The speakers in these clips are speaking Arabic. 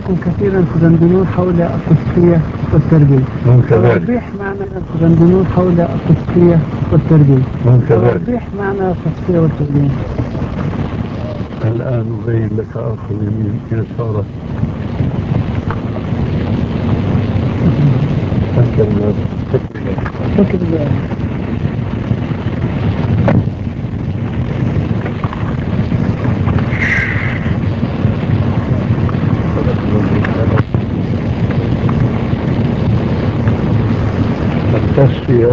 لكم كثيرا تدندنون حول التصفية والتربية. توضيح معنى تدندنون حول التصفية والتربية. توضيح معنى التصفية والتربية. الآن أبين لك أخذ يمين يسارك. فكر التصفية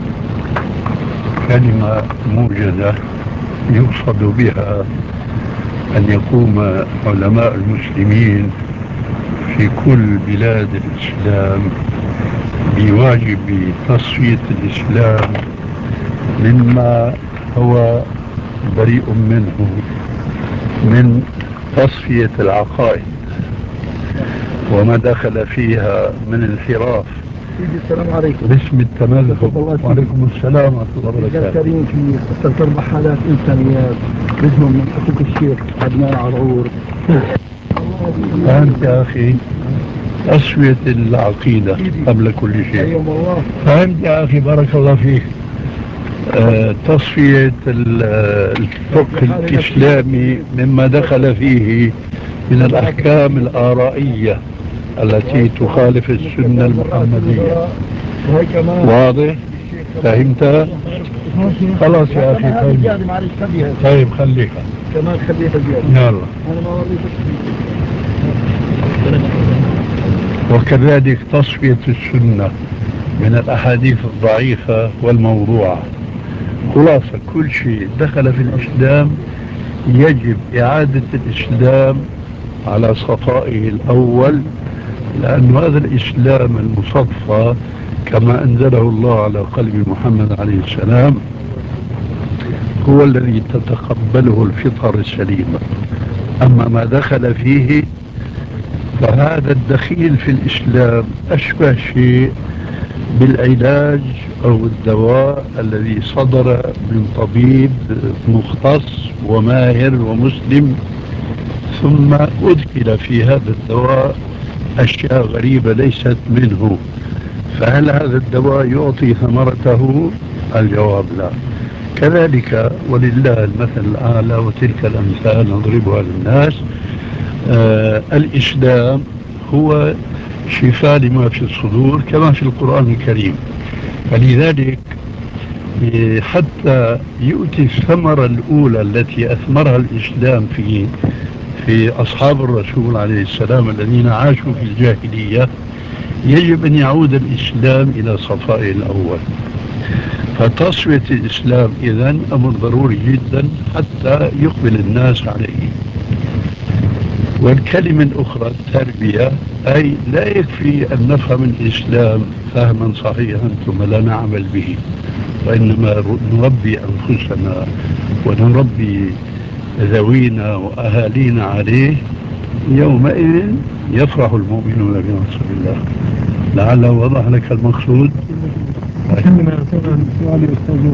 كلمة موجزة يقصد بها أن يقوم علماء المسلمين في كل بلاد الإسلام بواجب تصفية الإسلام مما هو بريء منه من تصفية العقائد وما دخل فيها من انحراف. السلام عليكم. باسم التمذهب. وعليكم السلام ورحمة الله وبركاته. الكريم في ست أربع حالات إنسانيات منهم من حقوق الشيخ عدنان عرعور. فهمت يا أخي؟ تصفية العقيدة قبل كل شيء. فهمت يا أخي؟ بارك الله فيك. تصفية الفقه الإسلامي مما دخل فيه من الأحكام الآرائية التي تخالف السنة المحمدية. واضح؟ فهمت؟ خلاص يا أخي فهمت. طيب خليها كمان خليها زيادة. يلا. وكذلك تصفية السنة من الأحاديث الضعيفة والموضوعة. خلاصة كل شيء دخل في الإسلام يجب إعادة الإسلام على صفائه الأول، لأن هذا الإسلام المصفى كما أنزله الله على قلب محمد عليه السلام هو الذي تتقبله الفطر السليمة. أما ما دخل فيه فهذا الدخيل في الإسلام أشبه شيء بالعلاج أو الدواء الذي صدر من طبيب مختص وماهر ومسلم، ثم أدخل في هذا الدواء أشياء غريبة ليست منه، فهل هذا الدواء يعطي ثمرته؟ الجواب لا. كذلك ولله المثل الأعلى وتلك الأمثال نضربها للناس. الإسلام هو شفاء لما في الصدور كما في القرآن الكريم، فلذلك حتى يؤتي الثمرة الأولى التي أثمرها الإسلام في أصحاب الرسول عليه السلام الذين عاشوا في الجاهلية، يجب أن يعود الإسلام إلى صفائه الأول. فتصفية الإسلام إذن أمر ضروري جدا حتى يقبل الناس عليه. والكلمة الأخرى التربية، أي لا يكفي أن نفهم الإسلام فهما صحيحا ثم لا نعمل به، وإنما نربي أنفسنا ونربي ذوينا وأهالينا عليه. يومئذ يفرح المؤمنون بنصر الله. لعله وضح لك المقصود.